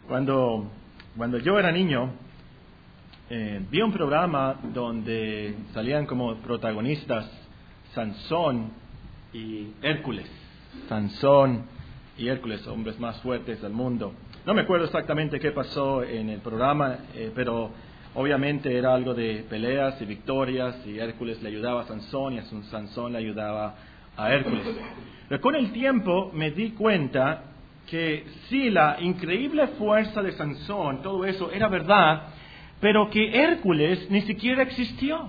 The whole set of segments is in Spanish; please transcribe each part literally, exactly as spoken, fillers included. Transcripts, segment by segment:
Cuando, cuando yo era niño, eh, vi un programa donde salían como protagonistas Sansón y Hércules. Sansón y Hércules, hombres más fuertes del mundo. No me acuerdo exactamente qué pasó en el programa, eh, pero obviamente era algo de peleas y victorias, y Hércules le ayudaba a Sansón y a Sansón le ayudaba a Hércules. Pero con el tiempo me di cuenta que sí, la increíble fuerza de Sansón, todo eso era verdad, pero que Hércules ni siquiera existió.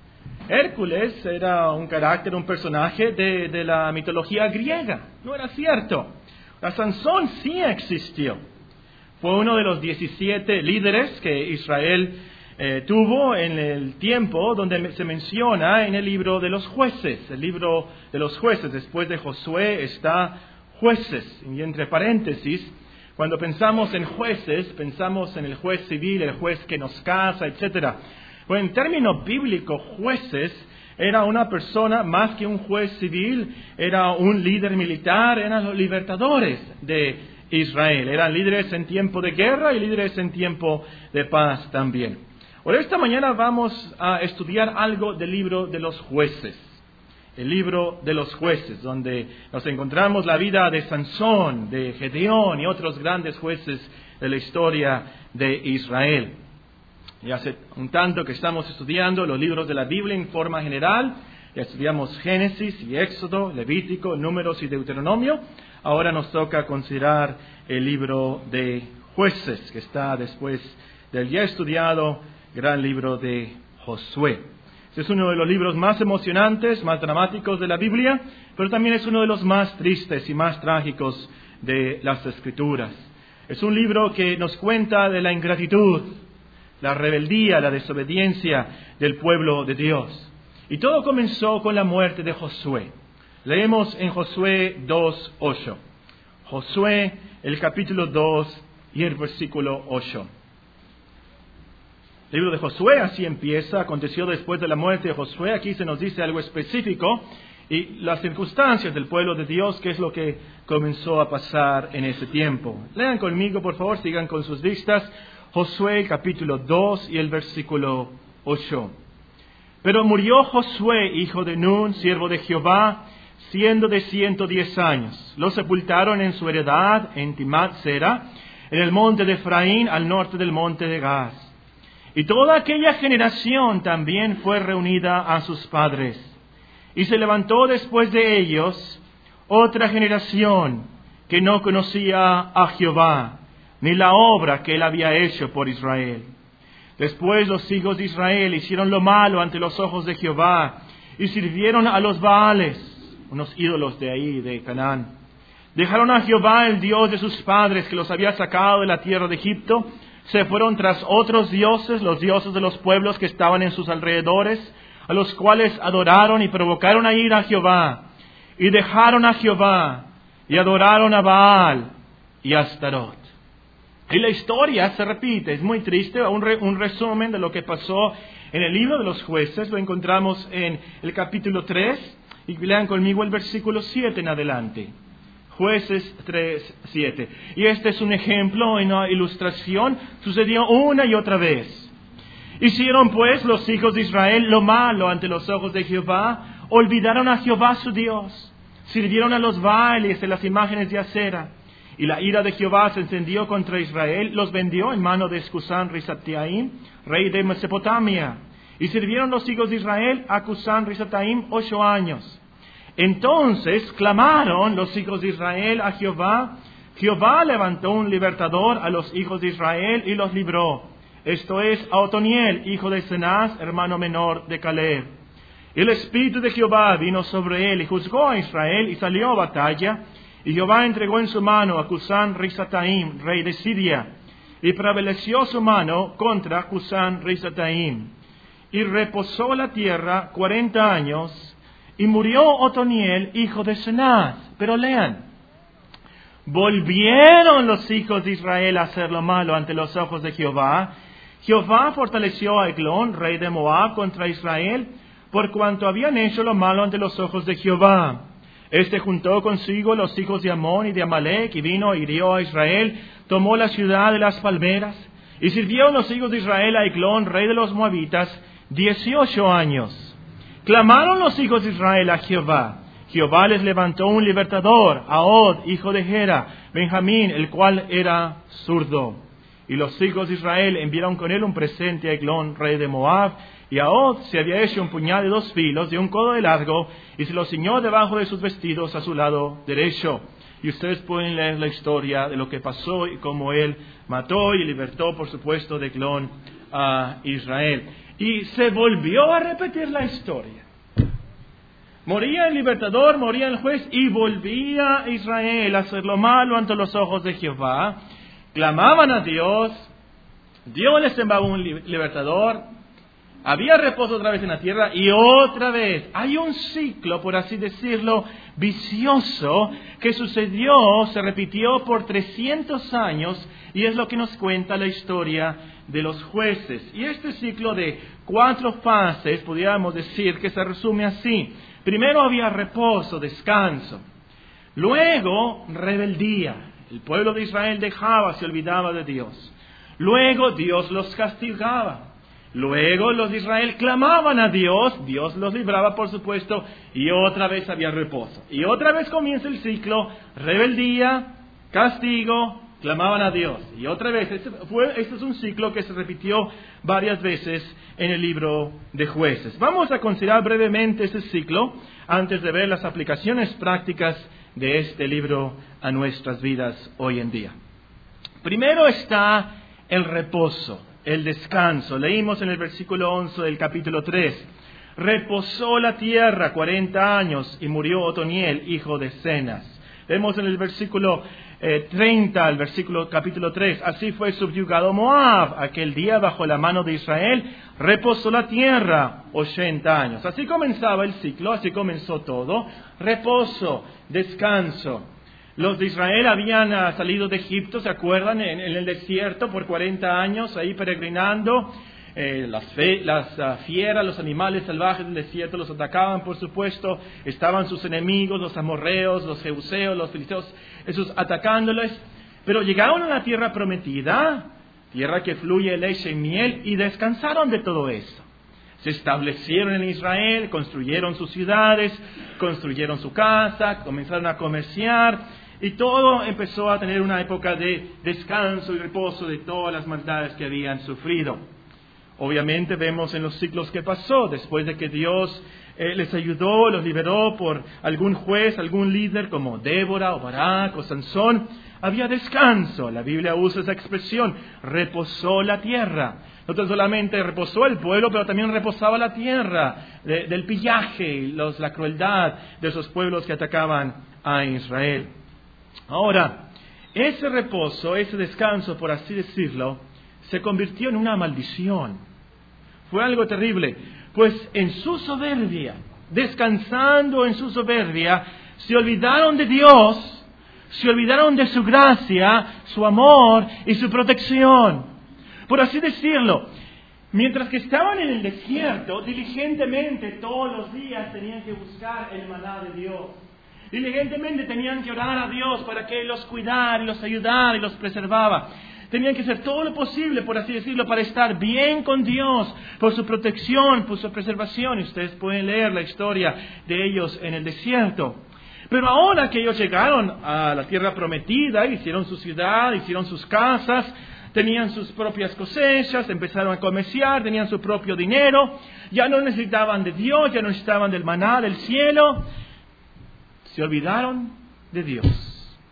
Hércules era un carácter, un personaje de, de la mitología griega, no era cierto. La Sansón sí existió. Fue uno de los diecisiete líderes que Israel eh, tuvo en el tiempo donde se menciona en el libro de los jueces. El libro de los jueces, después de Josué está jueces. Y entre paréntesis, cuando pensamos en jueces, pensamos en el juez civil, el juez que nos casa, etcétera. Bueno, en términos bíblicos, jueces era una persona más que un juez civil, era un líder militar, eran los libertadores de Israel. Eran líderes en tiempo de guerra y líderes en tiempo de paz también. Por esta mañana vamos a estudiar algo del libro de los jueces. El libro de los jueces, donde nos encontramos la vida de Sansón, de Gedeón y otros grandes jueces de la historia de Israel. Y hace un tanto que estamos estudiando los libros de la Biblia en forma general. Ya estudiamos Génesis y Éxodo, Levítico, Números y Deuteronomio. Ahora nos toca considerar el libro de Jueces, que está después del ya estudiado gran libro de Josué. Este es uno de los libros más emocionantes, más dramáticos de la Biblia, pero también es uno de los más tristes y más trágicos de las Escrituras. Es un libro que nos cuenta de la ingratitud, la rebeldía, la desobediencia del pueblo de Dios. Y todo comenzó con la muerte de Josué. Leemos en Josué dos ocho. Josué, el capítulo dos y el versículo ocho. El libro de Josué así empieza. Aconteció después de la muerte de Josué. Aquí se nos dice algo específico y las circunstancias del pueblo de Dios, qué es lo que comenzó a pasar en ese tiempo. Lean conmigo, por favor, sigan con sus vistas. Josué, capítulo dos y el versículo ocho. Pero murió Josué, hijo de Nun, siervo de Jehová, siendo de ciento diez años. Lo sepultaron en su heredad, en Timnat-Sera, en el monte de Efraín, al norte del monte de Gaz. Y toda aquella generación también fue reunida a sus padres. Y se levantó después de ellos otra generación que no conocía a Jehová, ni la obra que él había hecho por Israel. Después los hijos de Israel hicieron lo malo ante los ojos de Jehová y sirvieron a los Baales, unos ídolos de ahí, de Canaán. Dejaron a Jehová, el Dios de sus padres, que los había sacado de la tierra de Egipto. Se fueron tras otros dioses, los dioses de los pueblos que estaban en sus alrededores, a los cuales adoraron y provocaron a ira a Jehová. Y dejaron a Jehová y adoraron a Baal y a Astarot. Y la historia se repite, es muy triste, un, re, un resumen de lo que pasó en el libro de los jueces, lo encontramos en el capítulo tres, y lean conmigo el versículo siete en adelante. Jueces tres, siete. Y este es un ejemplo, una ilustración, sucedió una y otra vez. Hicieron pues los hijos de Israel lo malo ante los ojos de Jehová, olvidaron a Jehová su Dios, sirvieron a los Baales de las imágenes de acera. Y la ira de Jehová se encendió contra Israel, los vendió en mano de Cusán Risataim, rey de Mesopotamia. Y sirvieron los hijos de Israel a Cusán Risataim ocho años. Entonces clamaron los hijos de Israel a Jehová. Jehová levantó un libertador a los hijos de Israel y los libró. Esto es a Otoniel, hijo de Cenaz, hermano menor de Caleb. El espíritu de Jehová vino sobre él y juzgó a Israel y salió a batalla. Y Jehová entregó en su mano a Cusán Risataim, rey de Siria, y prevaleció su mano contra Cusán Risataim. Y reposó la tierra cuarenta años, y murió Otoniel, hijo de Cenaz. Pero lean, volvieron los hijos de Israel a hacer lo malo ante los ojos de Jehová. Jehová fortaleció a Eglón, rey de Moab, contra Israel, por cuanto habían hecho lo malo ante los ojos de Jehová. Este juntó consigo los hijos de Amón y de Amalec y vino y hirió a Israel, tomó la ciudad de las palmeras y sirvieron los hijos de Israel a Eglón, rey de los moabitas, dieciocho años. Clamaron los hijos de Israel a Jehová. Jehová les levantó un libertador, Ahod, hijo de Gera, Benjamín, el cual era zurdo. Y los hijos de Israel enviaron con él un presente a Eglón, rey de Moab, y Ahod se había hecho un puñal de dos filos, de un codo de largo, y se lo ciñó debajo de sus vestidos a su lado derecho. Y ustedes pueden leer la historia de lo que pasó y cómo él mató y libertó, por supuesto, de Eglón a Israel. Y se volvió a repetir la historia. Moría el libertador, moría el juez, y volvía Israel a hacer lo malo ante los ojos de Jehová. Clamaban a Dios, Dios les enviaba un libertador, había reposo otra vez en la tierra, y otra vez hay un ciclo, por así decirlo, vicioso, que sucedió, se repitió por trescientos años, y es lo que nos cuenta la historia de los jueces. Y este ciclo de cuatro fases, podríamos decir que se resume así. Primero había reposo, descanso. Luego, rebeldía. El pueblo de Israel dejaba, se olvidaba de Dios. Luego, Dios los castigaba. Luego, los de Israel clamaban a Dios. Dios los libraba, por supuesto. Y otra vez había reposo. Y otra vez comienza el ciclo. Rebeldía, castigo, clamaban a Dios. Y otra vez, este, fue, este es un ciclo que se repitió varias veces en el libro de Jueces. Vamos a considerar brevemente este ciclo antes de ver las aplicaciones prácticas de este libro a nuestras vidas hoy en día. Primero está el reposo, el descanso. Leímos en el versículo once del capítulo tres. Reposó la tierra cuarenta años y murió Otoniel, hijo de Cenas. Vemos en el versículo eh, treinta, el versículo capítulo tres, así fue subyugado Moab aquel día bajo la mano de Israel, reposó la tierra ochenta años. Así comenzaba el ciclo, así comenzó todo, reposo, descanso. Los de Israel habían uh, salido de Egipto, ¿se acuerdan? En, en el desierto por cuarenta años, ahí peregrinando. Eh, las, fe, las uh, fieras, los animales salvajes del desierto los atacaban, por supuesto. Estaban sus enemigos, los amorreos, los jebuseos, los filisteos, esos atacándoles. Pero llegaron a la tierra prometida, tierra que fluye leche y miel, y descansaron de todo eso. Se establecieron en Israel, construyeron sus ciudades, construyeron su casa, comenzaron a comerciar, y todo empezó a tener una época de descanso y reposo de todas las maldades que habían sufrido. Obviamente vemos en los ciclos que pasó, después de que Dios eh, les ayudó, los liberó por algún juez, algún líder como Débora o Barak o Sansón, había descanso. La Biblia usa esa expresión, reposó la tierra. No tan solamente reposó el pueblo, pero también reposaba la tierra de, del pillaje, los, la crueldad de esos pueblos que atacaban a Israel. Ahora, ese reposo, ese descanso, por así decirlo, se convirtió en una maldición. Fue algo terrible, pues en su soberbia, descansando en su soberbia, se olvidaron de Dios, se olvidaron de su gracia, su amor y su protección. Por así decirlo, mientras que estaban en el desierto, diligentemente todos los días tenían que buscar el maná de Dios. Diligentemente tenían que orar a Dios para que Él los cuidara y los ayudara y los preservaba. Tenían que hacer todo lo posible, por así decirlo, para estar bien con Dios, por su protección, por su preservación. Y ustedes pueden leer la historia de ellos en el desierto. Pero ahora que ellos llegaron a la tierra prometida, hicieron su ciudad, hicieron sus casas, tenían sus propias cosechas, empezaron a comerciar, tenían su propio dinero, ya no necesitaban de Dios, ya no necesitaban del maná del cielo. Se olvidaron de Dios.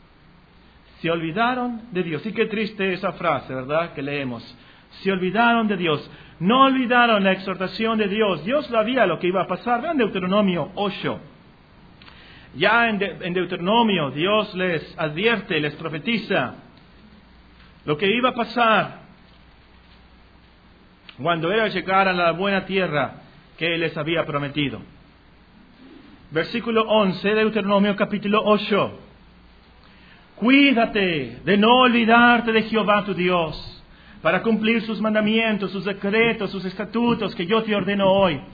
Se olvidaron de Dios. Y qué triste esa frase, ¿verdad? Que leemos. Se olvidaron de Dios. No olvidaron la exhortación de Dios. Dios sabía lo que iba a pasar. Vean Deuteronomio ocho. Ya en, de, en Deuteronomio Dios les advierte, les profetiza lo que iba a pasar cuando ellos llegaran a la buena tierra que Él les había prometido. Versículo once de Deuteronomio capítulo ocho. Cuídate de no olvidarte de Jehová tu Dios, para cumplir sus mandamientos, sus decretos, sus estatutos que yo te ordeno hoy.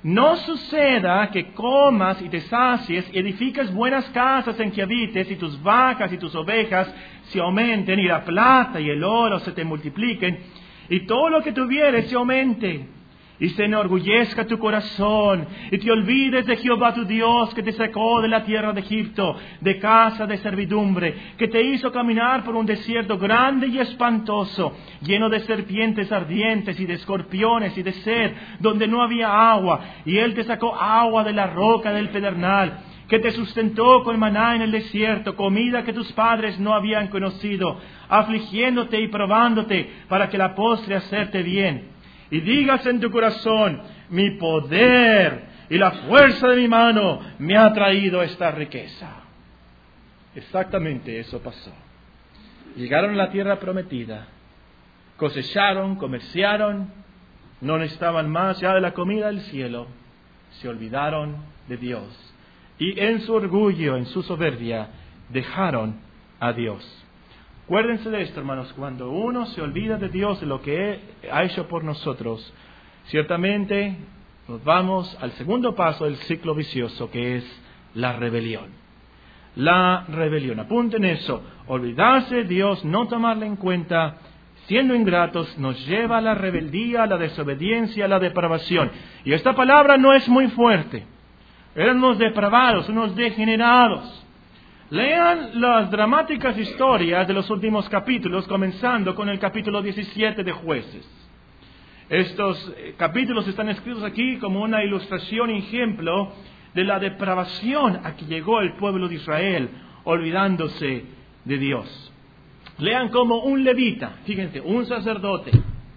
no suceda que comas y te sacies y edifiques buenas casas en que habites y tus vacas y tus ovejas se aumenten y la plata y el oro se te multipliquen y todo lo que tuvieres se aumente. Y se enorgullezca tu corazón, y te olvides de Jehová tu Dios, que te sacó de la tierra de Egipto, de casa de servidumbre, que te hizo caminar por un desierto grande y espantoso, lleno de serpientes ardientes y de escorpiones y de sed, donde no había agua, y Él te sacó agua de la roca del pedernal, que te sustentó con maná en el desierto, comida que tus padres no habían conocido, afligiéndote y probándote, para que la postre hacerte bien. Y digas en tu corazón, mi poder y la fuerza de mi mano me ha traído esta riqueza. Exactamente eso pasó. Llegaron a la tierra prometida, cosecharon, comerciaron, no necesitaban más ya de la comida del cielo, se olvidaron de Dios. Y en su orgullo, en su soberbia, dejaron a Dios. Acuérdense de esto, hermanos, cuando uno se olvida de Dios, de lo que ha hecho por nosotros, ciertamente nos vamos al segundo paso del ciclo vicioso, que es la rebelión. La rebelión, apunten eso, olvidarse de Dios, no tomarle en cuenta, siendo ingratos, nos lleva a la rebeldía, a la desobediencia, a la depravación. Y esta palabra no es muy fuerte. Eran unos depravados, unos degenerados. Lean las dramáticas historias de los últimos capítulos, comenzando con el capítulo diecisiete de Jueces. Estos capítulos están escritos aquí como una ilustración y ejemplo de la depravación a que llegó el pueblo de Israel, olvidándose de Dios. Lean como un levita, fíjense, un sacerdote,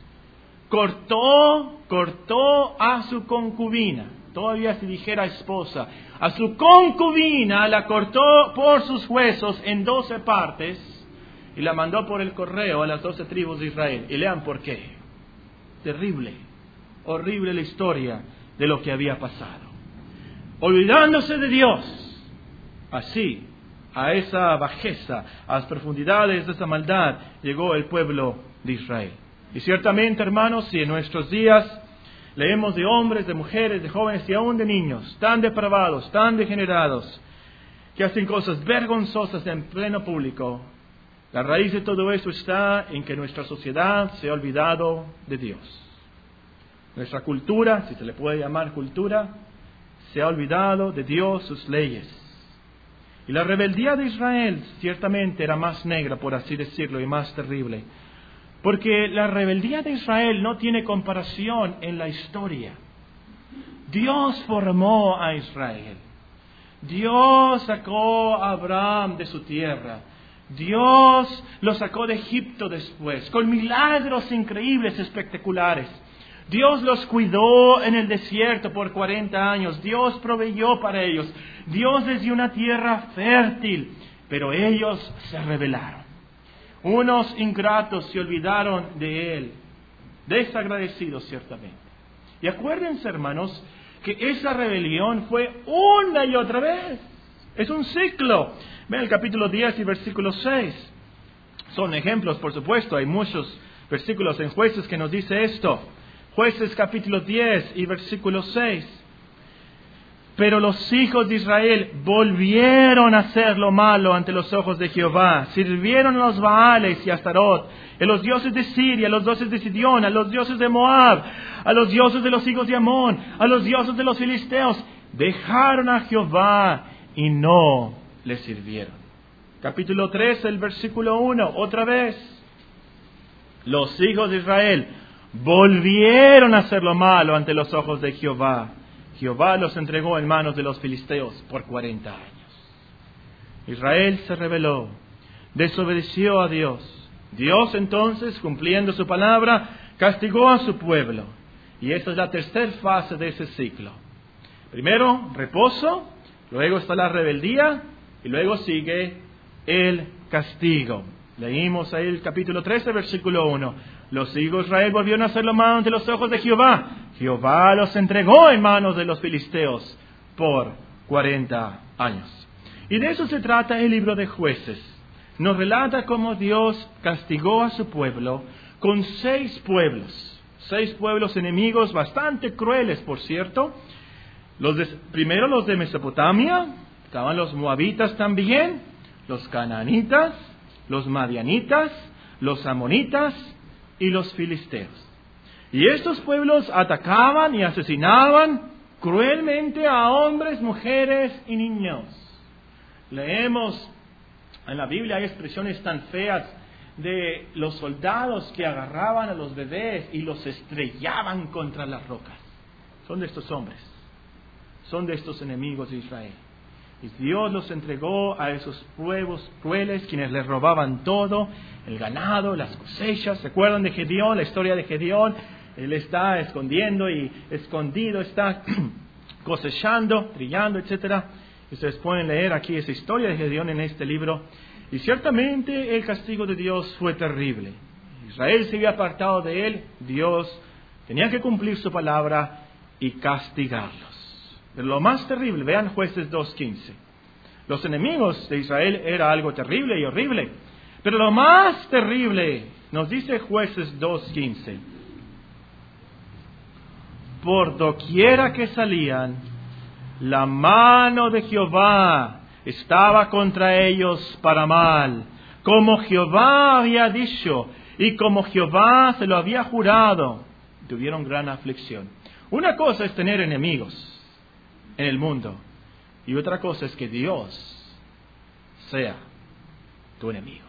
cortó, cortó a su concubina, todavía si dijera esposa, a su concubina la cortó por sus huesos en doce partes y la mandó por el correo a las doce tribus de Israel. Y lean por qué. Terrible, horrible la historia de lo que había pasado. Olvidándose de Dios, así, a esa bajeza, a las profundidades de esa maldad, llegó el pueblo de Israel. Y ciertamente, hermanos, si en nuestros días leemos de hombres, de mujeres, de jóvenes y aún de niños, tan depravados, tan degenerados, que hacen cosas vergonzosas en pleno público, la raíz de todo eso está en que nuestra sociedad se ha olvidado de Dios. Nuestra cultura, si se le puede llamar cultura, se ha olvidado de Dios, sus leyes. Y la rebeldía de Israel ciertamente era más negra, por así decirlo, y más terrible. Porque la rebeldía de Israel no tiene comparación en la historia. Dios formó a Israel. Dios sacó a Abraham de su tierra. Dios lo sacó de Egipto después, con milagros increíbles, espectaculares. Dios los cuidó en el desierto por cuarenta años. Dios proveyó para ellos. Dios les dio una tierra fértil, pero ellos se rebelaron. Unos ingratos se olvidaron de Él, desagradecidos ciertamente. Y acuérdense, hermanos, que esa rebelión fue una y otra vez. Es un ciclo. Ven el capítulo diez y versículo seis. Son ejemplos, por supuesto. Hay muchos versículos en Jueces que nos dice esto. Jueces capítulo diez y versículo seis. Pero los hijos de Israel volvieron a hacer lo malo ante los ojos de Jehová. Sirvieron a los Baales y a Astarot, a los dioses de Siria, a los dioses de Sidón, a los dioses de Moab, a los dioses de los hijos de Amón, a los dioses de los filisteos. Dejaron a Jehová y no le sirvieron. Capítulo tres, el versículo uno, otra vez. Los hijos de Israel volvieron a hacer lo malo ante los ojos de Jehová. Jehová los entregó en manos de los filisteos por cuarenta años. Israel se rebeló, desobedeció a Dios. Dios entonces, cumpliendo su palabra, castigó a su pueblo. Y esa es la tercera fase de ese ciclo. Primero, reposo, luego está la rebeldía y luego sigue el castigo. Leímos ahí el capítulo trece, versículo uno. Los hijos de Israel volvieron a hacer lo malo ante los ojos de Jehová. Jehová los entregó en manos de los filisteos por cuarenta años. Y de eso se trata el libro de Jueces. Nos relata cómo Dios castigó a su pueblo con seis pueblos. seis pueblos enemigos bastante crueles, por cierto. Los de, primero los de Mesopotamia, estaban los moabitas también, los canaanitas, los madianitas, los amonitas y los filisteos. Y estos pueblos atacaban y asesinaban cruelmente a hombres, mujeres y niños. Leemos en la Biblia, hay expresiones tan feas de los soldados que agarraban a los bebés y los estrellaban contra las rocas. Son de estos hombres, son de estos enemigos de Israel. Y Dios los entregó a esos pueblos crueles, quienes les robaban todo, el ganado, las cosechas. ¿Se acuerdan de Gedeón, la historia de Gedeón? Él está escondiendo y escondido está cosechando, trillando, etcétera. Y ustedes pueden leer aquí esa historia de Gedeón en este libro. Y ciertamente el castigo de Dios fue terrible. Israel se había apartado de él, Dios tenía que cumplir su palabra y castigarlos. Pero lo más terrible, vean Jueces dos quince. Los enemigos de Israel era algo terrible y horrible. Pero lo más terrible, nos dice Jueces dos quince. Por doquiera que salían, la mano de Jehová estaba contra ellos para mal, como Jehová había dicho y como Jehová se lo había jurado. Tuvieron gran aflicción. Una cosa es tener enemigos en el mundo y otra cosa es que Dios sea tu enemigo.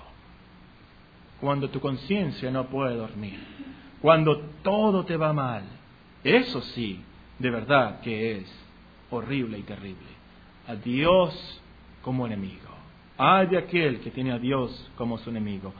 Cuando tu conciencia no puede dormir, cuando todo te va mal, eso sí, de verdad que es horrible y terrible. A Dios como enemigo. Ay de aquel que tiene a Dios como su enemigo.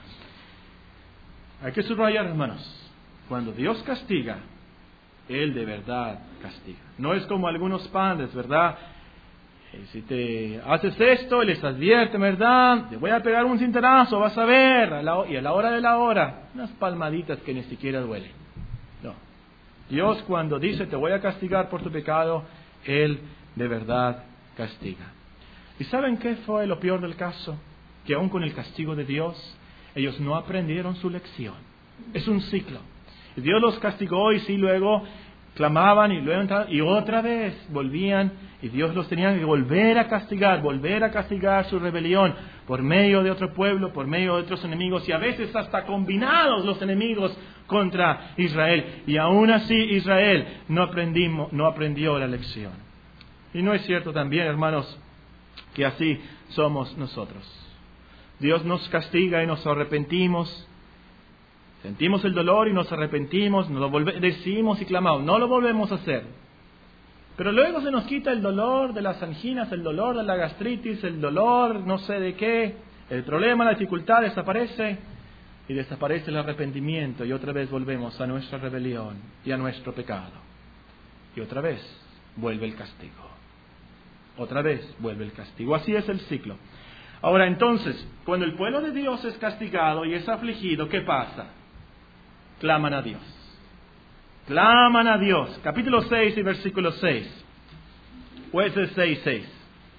Hay que subrayar, hermanos, cuando Dios castiga, Él de verdad castiga. No es como algunos padres, ¿verdad? Eh, si te haces esto, les advierte, ¿verdad? Te voy a pegar un cintarazo, vas a ver. A la, y a la hora de la hora, unas palmaditas que ni siquiera duelen. No. Dios cuando dice te voy a castigar por tu pecado, Él de verdad castiga. ¿Y saben qué fue lo peor del caso? Que aun con el castigo de Dios, ellos no aprendieron su lección. Es un ciclo. Y Dios los castigó y sí, luego clamaban y luego y otra vez volvían y Dios los tenía que volver a castigar, volver a castigar su rebelión por medio de otro pueblo, por medio de otros enemigos y a veces hasta combinados los enemigos contra Israel. Y aún así Israel no, aprendimos, no aprendió la lección. Y no es cierto también, hermanos, que así somos nosotros. Dios nos castiga y nos arrepentimos. Sentimos el dolor y nos arrepentimos, nos lo volve, decimos y clamamos, no lo volvemos a hacer. Pero luego se nos quita el dolor de las anginas, el dolor de la gastritis, el dolor no sé de qué, el problema, la dificultad desaparece y desaparece el arrepentimiento y otra vez volvemos a nuestra rebelión y a nuestro pecado. Y otra vez vuelve el castigo. Otra vez vuelve el castigo. Así es el ciclo. Ahora entonces, cuando el pueblo de Dios es castigado y es afligido, ¿qué pasa? Claman a Dios. Claman a Dios. Capítulo seis y versículo seis. Jueces seis, seis.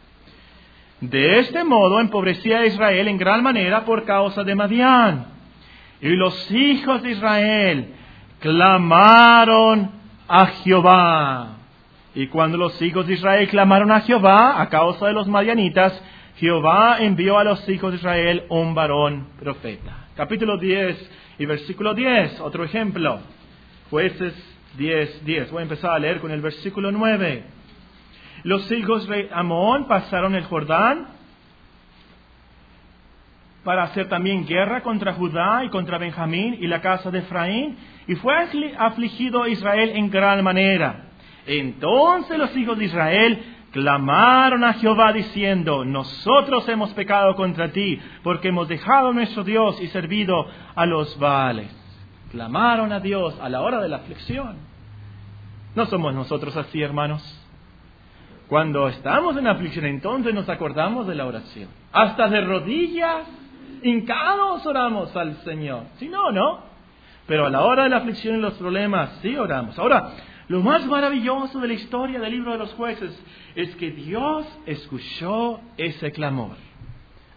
De este modo empobrecía a Israel en gran manera por causa de Madián. Y los hijos de Israel clamaron a Jehová. Y cuando los hijos de Israel clamaron a Jehová a causa de los madianitas, Jehová envió a los hijos de Israel un varón profeta. Capítulo diez y versículo diez, otro ejemplo. Jueces diez, diez. Voy a empezar a leer con el versículo nueve. Los hijos de Amón pasaron el Jordán para hacer también guerra contra Judá y contra Benjamín y la casa de Efraín, y fue afligido Israel en gran manera. Entonces los hijos de Israel clamaron a Jehová diciendo: nosotros hemos pecado contra ti, porque hemos dejado a nuestro Dios y servido a los Baales. Clamaron a Dios a la hora de la aflicción. No somos nosotros así, hermanos. Cuando estamos en aflicción, entonces nos acordamos de la oración. Hasta de rodillas, hincados, oramos al Señor. Si no, no. Pero a la hora de la aflicción y los problemas, sí oramos. Ahora, lo más maravilloso de la historia del libro de los jueces es que Dios escuchó ese clamor.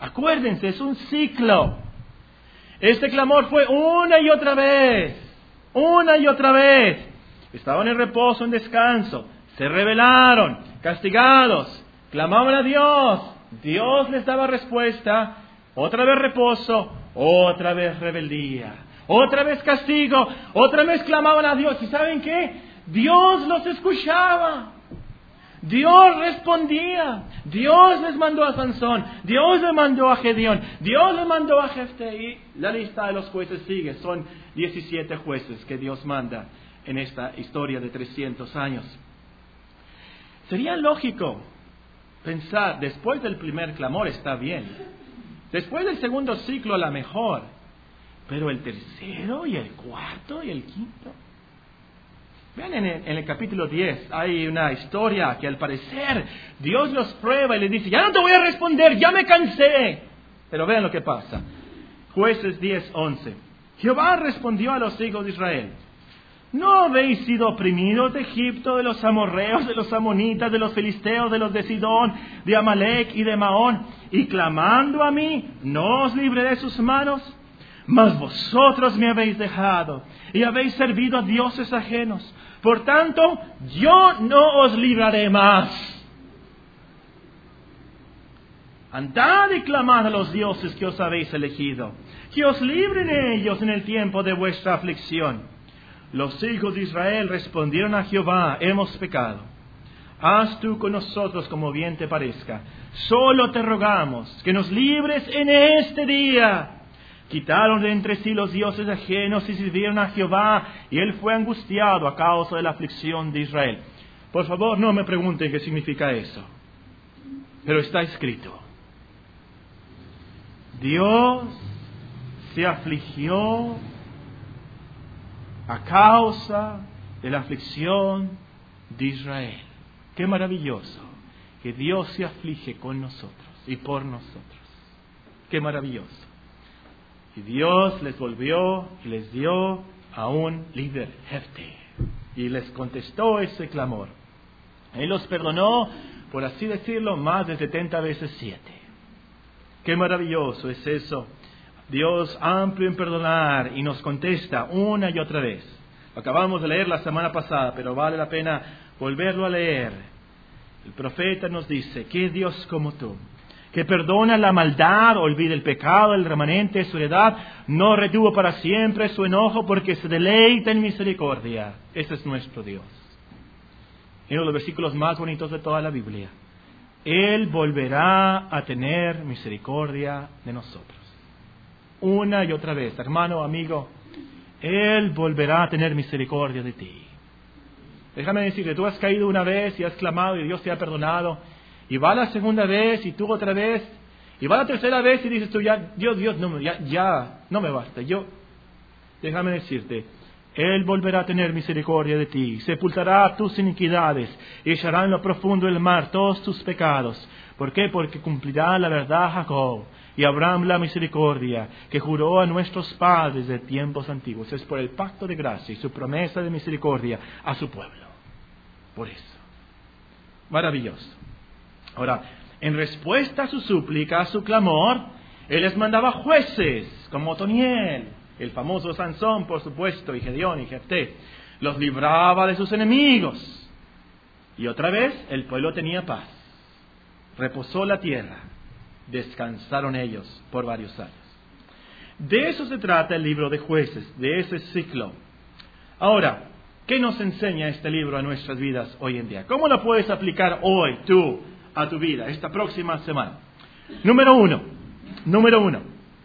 Acuérdense, es un ciclo. Este clamor fue una y otra vez. Una y otra vez. Estaban en reposo, en descanso. Se rebelaron, castigados. Clamaban a Dios. Dios les daba respuesta. Otra vez reposo, otra vez rebeldía. Otra vez castigo, otra vez clamaban a Dios. ¿Y saben qué? Dios los escuchaba. Dios respondía. Dios les mandó a Sansón. Dios le mandó a Gedeón. Dios le mandó a Jefté. Y la lista de los jueces sigue. Son diecisiete jueces que Dios manda en esta historia de trescientos años. Sería lógico pensar, después del primer clamor está bien. Después del segundo ciclo a la mejor. Pero el tercero y el cuarto y el quinto. Vean en el, en el capítulo diez hay una historia que al parecer Dios los prueba y les dice, ya no te voy a responder, ya me cansé. Pero vean lo que pasa. Jueces diez, once. Jehová respondió a los hijos de Israel, ¿no habéis sido oprimidos de Egipto, de los amorreos, de los amonitas, de los filisteos, de los de Sidón, de Amalec y de Maón? Y clamando a mí, ¿no os libré de sus manos? Mas vosotros me habéis dejado y habéis servido a dioses ajenos. Por tanto, yo no os libraré más. Andad y clamad a los dioses que os habéis elegido, que os libren ellos en el tiempo de vuestra aflicción. Los hijos de Israel respondieron a Jehová, hemos pecado. Haz tú con nosotros como bien te parezca. Solo te rogamos que nos libres en este día. Quitaron de entre sí los dioses ajenos y sirvieron a Jehová, y él fue angustiado a causa de la aflicción de Israel. Por favor, no me pregunten qué significa eso, pero está escrito. Dios se afligió a causa de la aflicción de Israel. Qué maravilloso que Dios se aflige con nosotros y por nosotros. Qué maravilloso. Y Dios les volvió y les dio a un líder, Jefté, y les contestó ese clamor. Él los perdonó, por así decirlo, más de setenta veces siete. Qué maravilloso es eso. Dios amplio en perdonar y nos contesta una y otra vez. Lo acabamos de leer la semana pasada, pero vale la pena volverlo a leer. El profeta nos dice, ¿qué Dios como tú? Que perdona la maldad, olvida el pecado, el remanente de su heredad, no retuvo para siempre su enojo porque se deleita en misericordia. Ese es nuestro Dios. Uno de los versículos más bonitos de toda la Biblia. Él volverá a tener misericordia de nosotros. Una y otra vez, hermano, amigo, Él volverá a tener misericordia de ti. Déjame decirte, tú has caído una vez y has clamado y Dios te ha perdonado. Y va la segunda vez y tú otra vez. Y va la tercera vez y dices tú, ya, Dios, Dios, no, ya, ya, no me basta. Yo, déjame decirte, Él volverá a tener misericordia de ti. Sepultará tus iniquidades y echará en lo profundo del mar todos tus pecados. ¿Por qué? Porque cumplirá la verdad Jacob y Abraham la misericordia que juró a nuestros padres de tiempos antiguos. Es por el pacto de gracia y su promesa de misericordia a su pueblo. Por eso. Maravilloso. Ahora, en respuesta a su súplica, a su clamor, Él les mandaba jueces, como Otoniel, el famoso Sansón, por supuesto, y Gedeón y Jefté. Los libraba de sus enemigos. Y otra vez, el pueblo tenía paz. Reposó la tierra. Descansaron ellos por varios años. De eso se trata el libro de Jueces, de ese ciclo. Ahora, ¿qué nos enseña este libro a nuestras vidas hoy en día? ¿Cómo lo puedes aplicar hoy, tú, a tu vida, esta próxima semana? Número uno, número uno.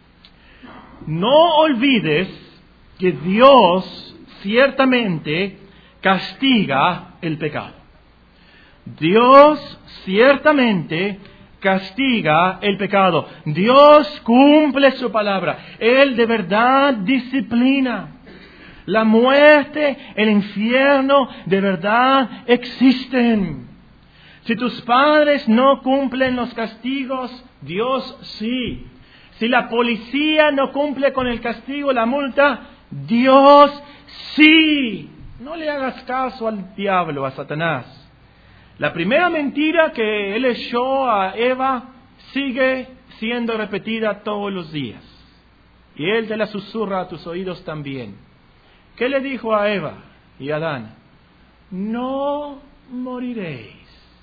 No olvides que Dios ciertamente castiga el pecado. Dios ciertamente castiga el pecado. Dios cumple su palabra. Él de verdad disciplina. La muerte, el infierno, de verdad existen. Si tus padres no cumplen los castigos, Dios sí. Si la policía no cumple con el castigo, la multa, Dios sí. No le hagas caso al diablo, a Satanás. La primera mentira que él echó a Eva sigue siendo repetida todos los días. Y él te la susurra a tus oídos también. ¿qué le dijo a Eva y a Adán? No moriréis.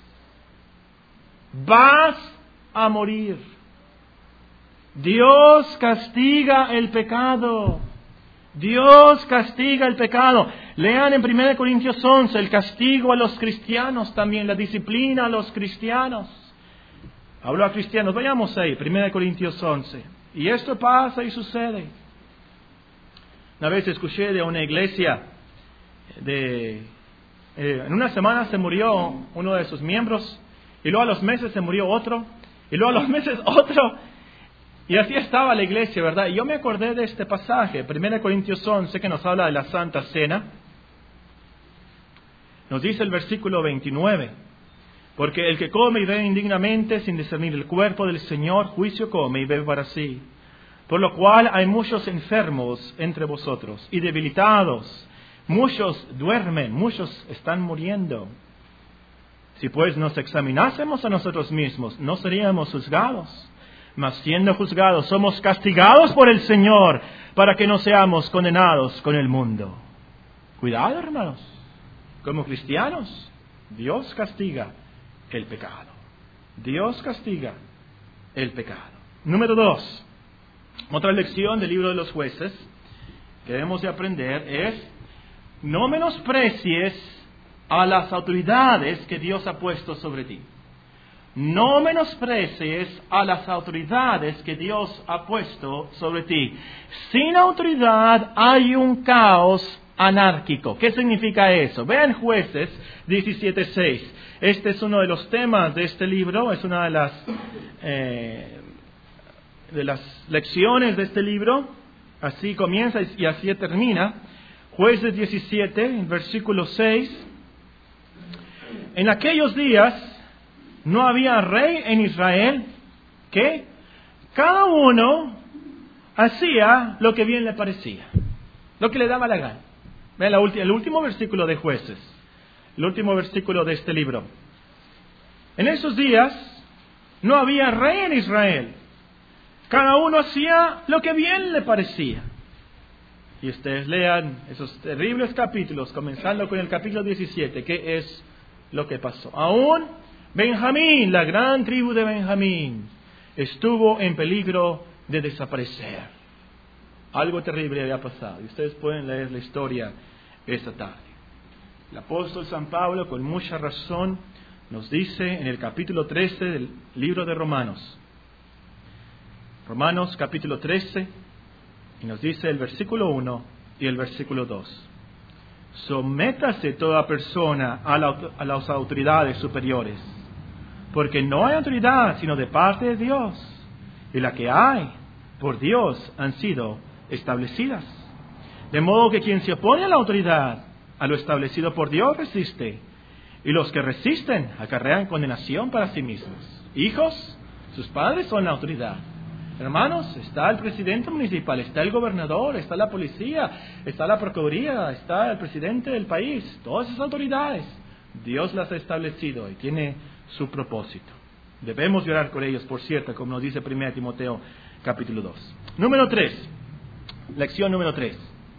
Vas a morir. Dios castiga el pecado. Dios castiga el pecado. Lean en primera Corintios once el castigo a los cristianos también, la disciplina a los cristianos. Hablo a cristianos, vayamos ahí, primera Corintios once. Y esto pasa y sucede. Una vez escuché de una iglesia, de, eh, en una semana se murió uno de sus miembros, y luego a los meses se murió otro, y luego a los meses otro. Y así estaba la iglesia, ¿verdad? Y yo me acordé de este pasaje, primera Corintios once, que nos habla de la Santa Cena. Nos dice el versículo veintinueve. Porque el que come y bebe indignamente, sin discernir el cuerpo del Señor, juicio come y bebe para sí. Por lo cual hay muchos enfermos entre vosotros y debilitados. Muchos duermen, muchos están muriendo. Si pues nos examinásemos a nosotros mismos, no seríamos juzgados. Mas siendo juzgados, somos castigados por el Señor, para que no seamos condenados con el mundo. Cuidado, hermanos. Como cristianos, Dios castiga el pecado. Dios castiga el pecado. Número dos. Otra lección del libro de los jueces que debemos de aprender es: no menosprecies a las autoridades que Dios ha puesto sobre ti. No menosprecies a las autoridades que Dios ha puesto sobre ti. Sin autoridad hay un caos anárquico. ¿Qué significa eso? Vean Jueces diecisiete seis. Este es uno de los temas de este libro, es una de las, eh, de las lecciones de este libro. Así comienza y así termina. Jueces diecisiete, versículo seis. En aquellos días no había rey en Israel, que cada uno hacía lo que bien le parecía, lo que le daba la gana. Vean la ulti- el último versículo de Jueces, el último versículo de este libro. En esos días no había rey en Israel, cada uno hacía lo que bien le parecía. Y ustedes lean esos terribles capítulos, comenzando con el capítulo diecisiete, ¿qué es lo que pasó? Aún Benjamín, la gran tribu de Benjamín, estuvo en peligro de desaparecer. Algo terrible había pasado. Y ustedes pueden leer la historia esta tarde. El apóstol San Pablo, con mucha razón, nos dice en el capítulo trece del libro de Romanos. Romanos capítulo trece, y nos dice el versículo uno y el versículo dos. Sométase toda persona a, la, a las autoridades superiores, porque no hay autoridad sino de parte de Dios, y la que hay por Dios han sido establecidas. De modo que quien se opone a la autoridad, a lo establecido por Dios, resiste, y los que resisten acarrean condenación para sí mismos. Hijos, sus padres son la autoridad. Hermanos, está el presidente municipal, está el gobernador, está la policía, está la procuraduría, está el presidente del país. Todas esas autoridades, Dios las ha establecido y tiene su propósito. Debemos llorar por ellos, por cierto, como nos dice primera Timoteo capítulo dos. Número tres. Lección número tres.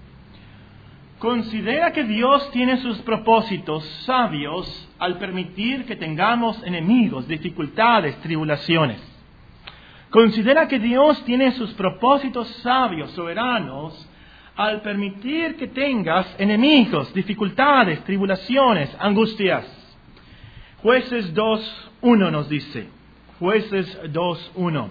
Considera que Dios tiene sus propósitos sabios al permitir que tengamos enemigos, dificultades, tribulaciones. Considera que Dios tiene sus propósitos sabios, soberanos, al permitir que tengas enemigos, dificultades, tribulaciones, angustias. Jueces dos uno nos dice, Jueces dos uno.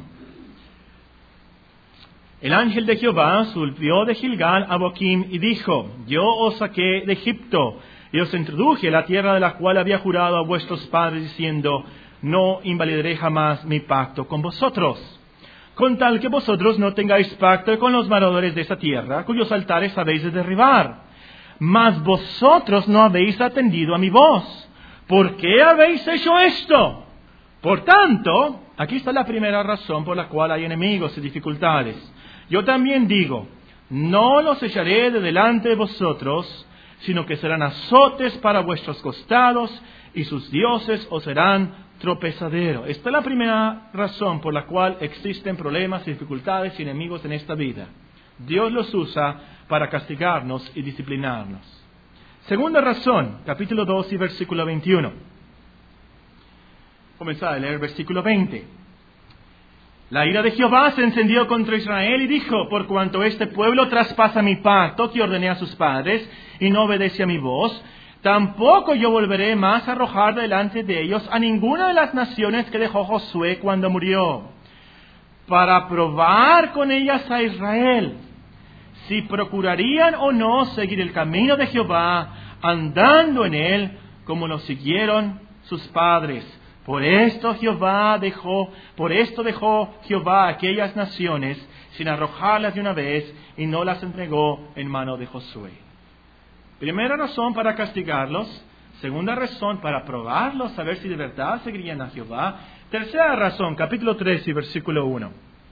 El ángel de Jehová subió de Gilgal a Boquim y dijo: Yo os saqué de Egipto y os introduje a la tierra de la cual había jurado a vuestros padres, diciendo: No invalidaré jamás mi pacto con vosotros, con tal que vosotros no tengáis pacto con los moradores de esa tierra, cuyos altares habéis de derribar. Mas vosotros no habéis atendido a mi voz. ¿Por qué habéis hecho esto? Por tanto, aquí está la primera razón por la cual hay enemigos y dificultades. Yo también digo, no los echaré de delante de vosotros, sino que serán azotes para vuestros costados, y sus dioses os serán tropezadero. Esta es la primera razón por la cual existen problemas, dificultades y enemigos en esta vida. Dios los usa para castigarnos y disciplinarnos. Segunda razón, capítulo dos y versículo veintiuno. Comenzar a leer versículo veinte. La ira de Jehová se encendió contra Israel y dijo: por cuanto este pueblo traspasa mi pacto que ordené a sus padres y no obedece a mi voz, tampoco yo volveré más a arrojar delante de ellos a ninguna de las naciones que dejó Josué cuando murió, para probar con ellas a Israel, si procurarían o no seguir el camino de Jehová, andando en él como lo siguieron sus padres. Por esto Jehová dejó, por esto dejó Jehová aquellas naciones sin arrojarlas de una vez y no las entregó en mano de Josué. Primera razón para castigarlos. Segunda razón para probarlos, a ver si de verdad seguirían a Jehová. Tercera razón, capítulo tres y versículo uno.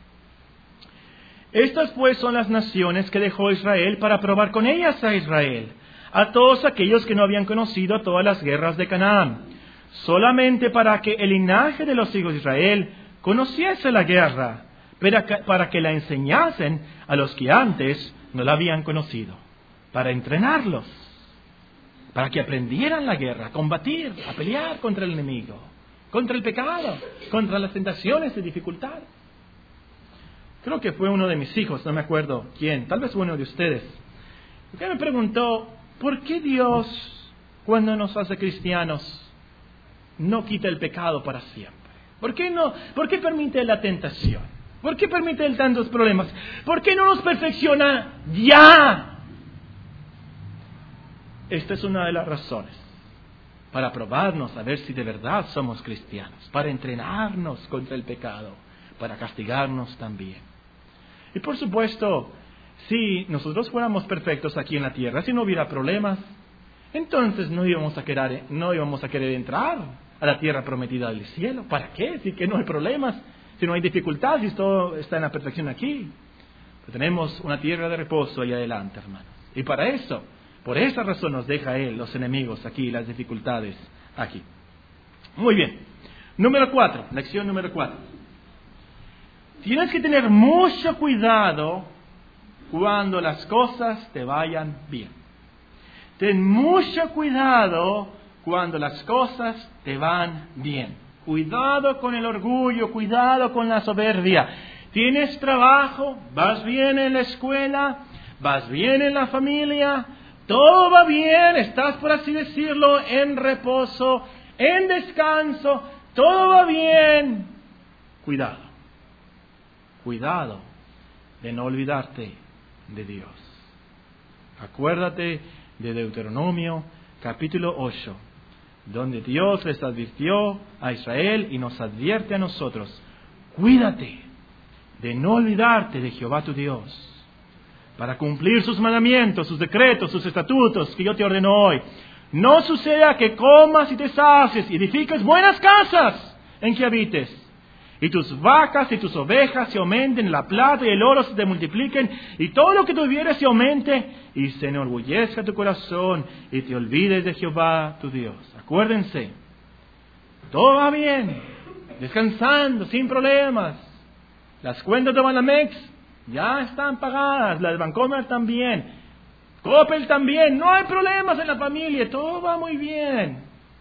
Estas pues son las naciones que dejó Israel para probar con ellas a Israel, a todos aquellos que no habían conocido todas las guerras de Canaán, solamente para que el linaje de los hijos de Israel conociese la guerra, pero para que la enseñasen a los que antes no la habían conocido, para entrenarlos, para que aprendieran la guerra, a combatir, a pelear contra el enemigo, contra el pecado, contra las tentaciones y dificultades. Creo que fue uno de mis hijos, no me acuerdo quién, tal vez uno de ustedes, que me preguntó: ¿por qué Dios, cuando nos hace cristianos, no quita el pecado para siempre? ¿Por qué no? ¿Por qué permite la tentación? ¿Por qué permite Él tantos problemas? ¿Por qué no nos perfecciona ya? Esta es una de las razones para probarnos a ver si de verdad somos cristianos, para entrenarnos contra el pecado, para castigarnos también. Y por supuesto, si nosotros fuéramos perfectos aquí en la tierra, si no hubiera problemas, entonces no íbamos a querer, no íbamos a querer entrar a la tierra prometida del cielo. ¿Para qué? Si que no hay problemas, si no hay dificultades, si todo está en la perfección aquí. Pero tenemos una tierra de reposo ahí adelante, hermanos. Y para eso, por esa razón nos deja Él los enemigos aquí, las dificultades aquí. Muy bien. Número cuatro, lección número cuatro. Tienes que tener mucho cuidado cuando las cosas te vayan bien. Ten mucho cuidado cuando las cosas te van bien. Cuidado con el orgullo, cuidado con la soberbia. Tienes trabajo, vas bien en la escuela, vas bien en la familia, todo va bien, estás, por así decirlo, en reposo, en descanso, todo va bien. Cuidado, cuidado de no olvidarte de Dios. Acuérdate de Deuteronomio capítulo ocho, donde Dios les advirtió a Israel y nos advierte a nosotros: cuídate de no olvidarte de Jehová tu Dios, para cumplir sus mandamientos, sus decretos, sus estatutos que yo te ordeno hoy. No suceda que comas y te sacies y edifiques buenas casas en que habites, y tus vacas y tus ovejas se aumenten, la plata y el oro se te multipliquen, y todo lo que tuvieres se aumente, y se enorgullezca tu corazón, y te olvides de Jehová tu Dios. Acuérdense, todo va bien, descansando, sin problemas. Las cuentas de Banamex ya están pagadas, las Bancomer también, Coppel también, no hay problemas en la familia, todo va muy bien.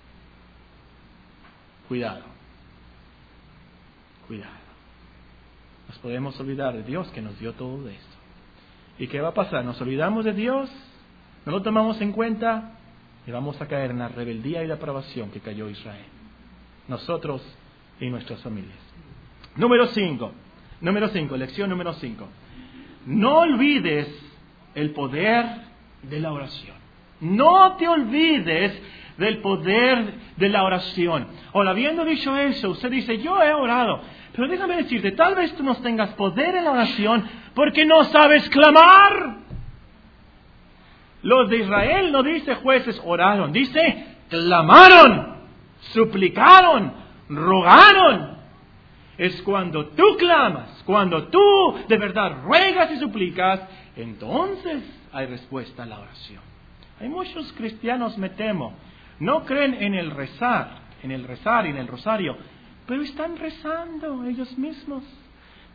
Cuidado. Cuidado. Nos podemos olvidar de Dios que nos dio todo esto. ¿Y qué va a pasar? Nos olvidamos de Dios, no lo tomamos en cuenta y vamos a caer en la rebeldía y la depravación que cayó Israel. Nosotros y nuestras familias. Número cinco. Número cinco, lección número cinco. No olvides el poder de la oración. No te olvides del poder de la oración. Ahora, habiendo dicho eso, usted dice: yo he orado. Pero déjame decirte, tal vez tú no tengas poder en la oración porque no sabes clamar. Los de Israel no dice jueces oraron, dice clamaron, suplicaron, rogaron. Es cuando tú clamas, cuando tú de verdad ruegas y suplicas, entonces hay respuesta a la oración. Hay muchos cristianos, me temo, no creen en el rezar, en el rezar y en el rosario, pero están rezando ellos mismos.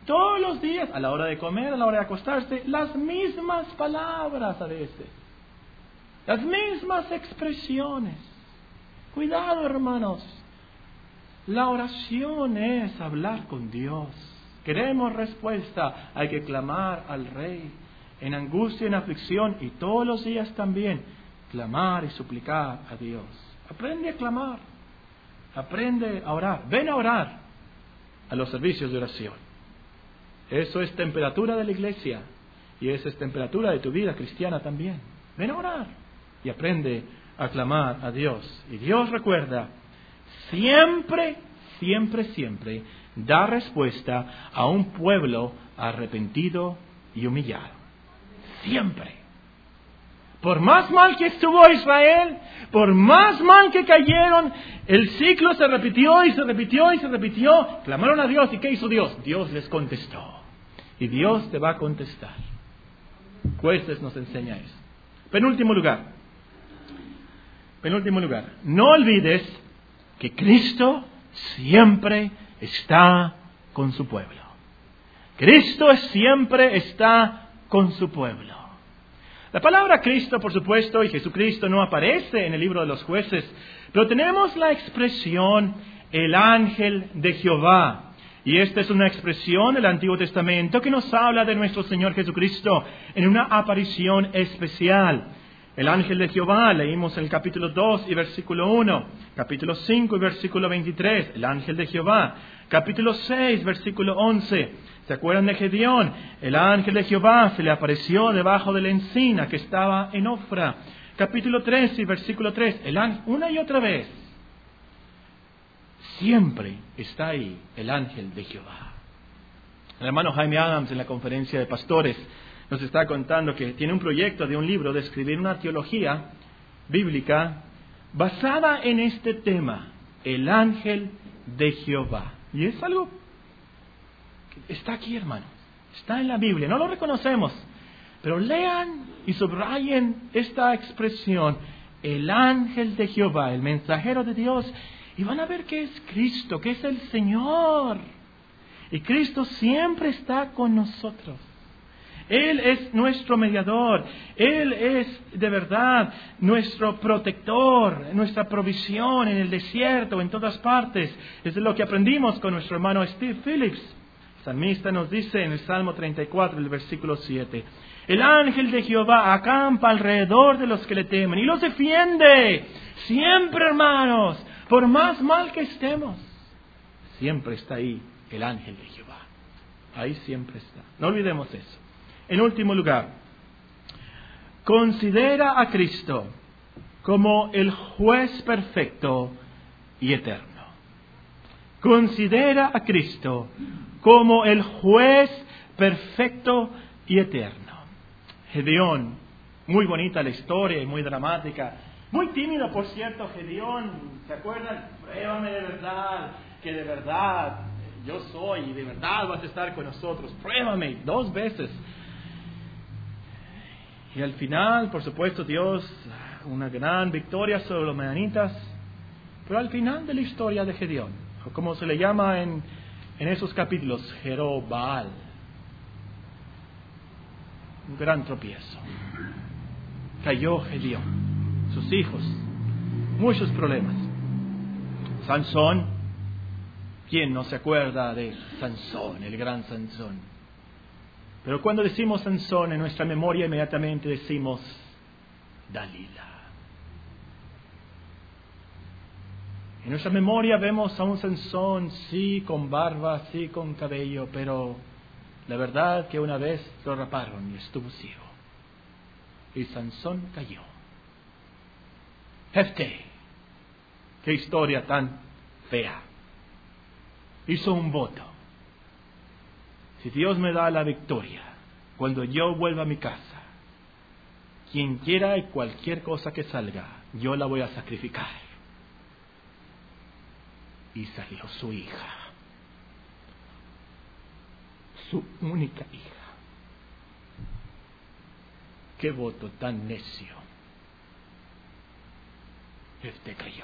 Todos los días, a la hora de comer, a la hora de acostarse, las mismas palabras a veces. Las mismas expresiones. Cuidado, hermanos. La oración es hablar con Dios. Queremos respuesta, hay que clamar al Rey. En angustia, en aflicción, y todos los días también, clamar y suplicar a Dios. Aprende a clamar. Aprende a orar. Ven a orar a los servicios de oración. Eso es temperatura de la iglesia. Y esa es temperatura de tu vida cristiana también. Ven a orar y aprende a clamar a Dios. Y Dios, recuerda, siempre, siempre, siempre da respuesta a un pueblo arrepentido y humillado. Siempre. Por más mal que estuvo Israel, por más mal que cayeron, el ciclo se repitió y se repitió y se repitió. Clamaron a Dios. ¿Y qué hizo Dios? Dios les contestó. Y Dios te va a contestar. Jueces nos enseña eso. Penúltimo lugar. Penúltimo lugar. No olvides que Cristo siempre está con su pueblo. Cristo siempre está con su pueblo. La palabra Cristo, por supuesto, y Jesucristo no aparece en el libro de los jueces, pero tenemos la expresión el ángel de Jehová. Y esta es una expresión del Antiguo Testamento que nos habla de nuestro Señor Jesucristo en una aparición especial. El ángel de Jehová, leímos en el capítulo dos y versículo uno, capítulo cinco y versículo veintitrés, el ángel de Jehová, capítulo seis, versículo once. ¿Se acuerdan de Gedeón? El ángel de Jehová se le apareció debajo de la encina que estaba en Ofra. Capítulo tres y versículo tres, el ángel, una y otra vez. Siempre está ahí el ángel de Jehová. El hermano Jaime Adams en la conferencia de pastores nos está contando que tiene un proyecto de un libro de escribir una teología bíblica basada en este tema, el ángel de Jehová. Y es algo que está aquí, hermano. Está en la Biblia. No lo reconocemos. Pero lean y subrayen esta expresión, el ángel de Jehová, el mensajero de Dios. Y van a ver que es Cristo, que es el Señor. Y Cristo siempre está con nosotros. Él es nuestro mediador. Él es de verdad nuestro protector, nuestra provisión en el desierto, en todas partes. Es lo que aprendimos con nuestro hermano Steve Phillips. El salmista nos dice en el Salmo treinta y cuatro, el versículo siete. El ángel de Jehová acampa alrededor de los que le temen y los defiende. Siempre, hermanos, por más mal que estemos, siempre está ahí el ángel de Jehová. Ahí siempre está. No olvidemos eso. En último lugar, considera a Cristo como el juez perfecto y eterno. Considera a Cristo como el juez perfecto y eterno. Gedeón, muy bonita la historia y muy dramática. Muy tímido, por cierto, Gedeón. ¿Se acuerdan? Pruébame de verdad, que de verdad yo soy y de verdad vas a estar con nosotros. Pruébame dos veces. Y al final, por supuesto, Dios, una gran victoria sobre los madianitas. Pero al final de la historia de Gedeón, o como se le llama en, en esos capítulos, Jerobbaal, un gran tropiezo. Cayó Gedeón, sus hijos, muchos problemas. Sansón, ¿quién no se acuerda de Sansón, el gran Sansón? Pero cuando decimos Sansón, en nuestra memoria inmediatamente decimos Dalila. En nuestra memoria vemos a un Sansón, sí, con barba, sí, con cabello, pero la verdad que una vez lo raparon y estuvo ciego. Y Sansón cayó. Jefté, qué historia tan fea. Hizo un voto. Si Dios me da la victoria, cuando yo vuelva a mi casa, quien quiera y cualquier cosa que salga, yo la voy a sacrificar. Y salió su hija, su única hija. Qué voto tan necio. Este cayó.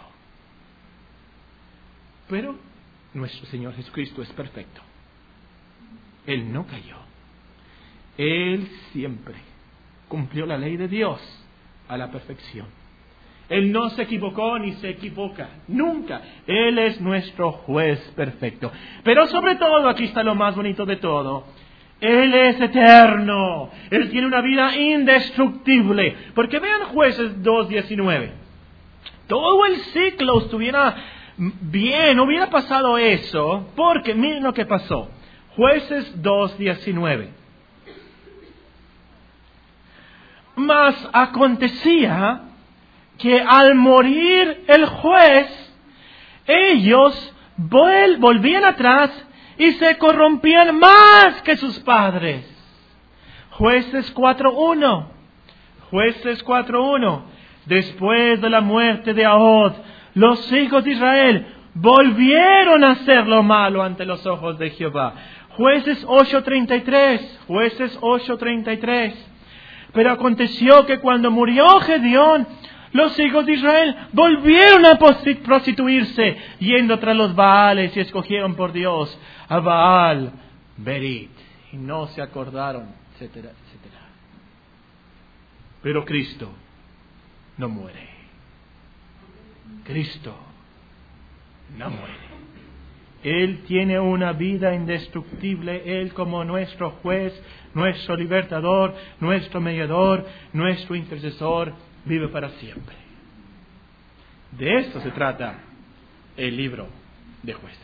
Pero nuestro Señor Jesucristo es perfecto. Él no cayó. Él siempre cumplió la ley de Dios a la perfección. Él no se equivocó ni se equivoca, nunca. Él es nuestro juez perfecto. Pero sobre todo, aquí está lo más bonito de todo, Él es eterno. Él tiene una vida indestructible. Porque vean Jueces dos diecinueve. Todo el ciclo estuviera bien, hubiera pasado eso, porque miren lo que pasó. Jueces dos diecinueve. Mas acontecía que al morir el juez, ellos vol- volvían atrás y se corrompían más que sus padres. Jueces cuatro uno. Jueces cuatro uno. Después de la muerte de Ahod, los hijos de Israel volvieron a hacer lo malo ante los ojos de Jehová. Jueces ocho treinta y tres. Jueces ocho treinta y tres. Pero aconteció que cuando murió Gedeón, los hijos de Israel volvieron a prostituirse, yendo tras los Baales, y escogieron por Dios a Baal Berit, y no se acordaron, etcétera, etcétera. Pero Cristo no muere. Cristo no muere. Él tiene una vida indestructible. Él, como nuestro juez, nuestro libertador, nuestro mediador, nuestro intercesor, vive para siempre. De esto se trata el libro de Jueces.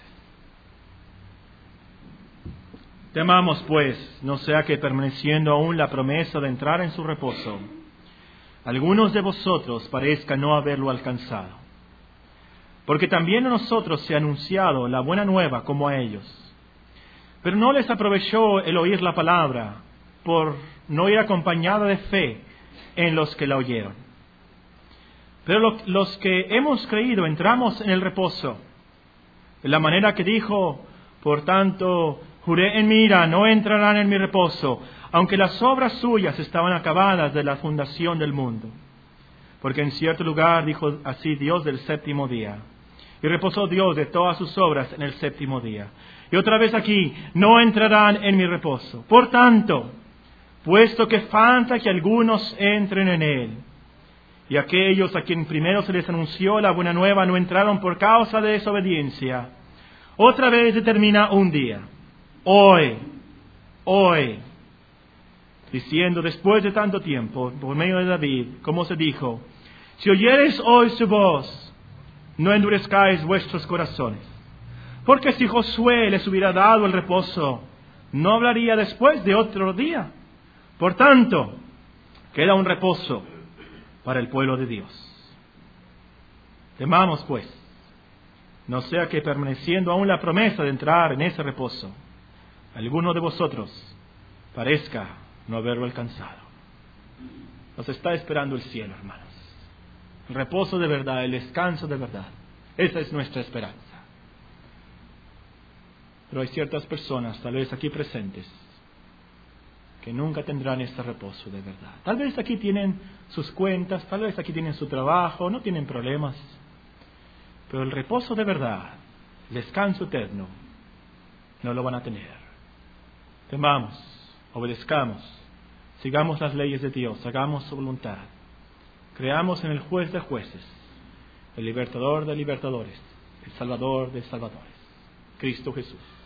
Temamos, pues, no sea que permaneciendo aún la promesa de entrar en su reposo, algunos de vosotros parezca no haberlo alcanzado. Porque también a nosotros se ha anunciado la buena nueva como a ellos. Pero no les aprovechó el oír la palabra, por no ir acompañada de fe en los que la oyeron. Pero lo, los que hemos creído entramos en el reposo, de la manera que dijo: por tanto, juré en mi ira, no entrarán en mi reposo, aunque las obras suyas estaban acabadas de la fundación del mundo. Porque en cierto lugar dijo así Dios del séptimo día, y reposó Dios de todas sus obras en el séptimo día. Y otra vez aquí, no entrarán en mi reposo. Por tanto, puesto que falta que algunos entren en él, y aquellos a quien primero se les anunció la buena nueva no entraron por causa de desobediencia, otra vez determina un día, hoy, hoy, diciendo después de tanto tiempo, por medio de David, como se dijo: si oyereis hoy su voz, no endurezcáis vuestros corazones. Porque si Josué les hubiera dado el reposo, no hablaría después de otro día. Por tanto, queda un reposo para el pueblo de Dios. Temamos, pues, no sea que permaneciendo aún la promesa de entrar en ese reposo, alguno de vosotros parezca no haberlo alcanzado. Nos está esperando el cielo, hermanos. El reposo de verdad, el descanso de verdad. Esa es nuestra esperanza. Pero hay ciertas personas, tal vez aquí presentes, que nunca tendrán este reposo de verdad. Tal vez aquí tienen sus cuentas, tal vez aquí tienen su trabajo, no tienen problemas. Pero el reposo de verdad, el descanso eterno, no lo van a tener. Temamos, obedezcamos, sigamos las leyes de Dios, hagamos su voluntad. Creamos en el juez de jueces, el libertador de libertadores, el salvador de salvadores, Cristo Jesús.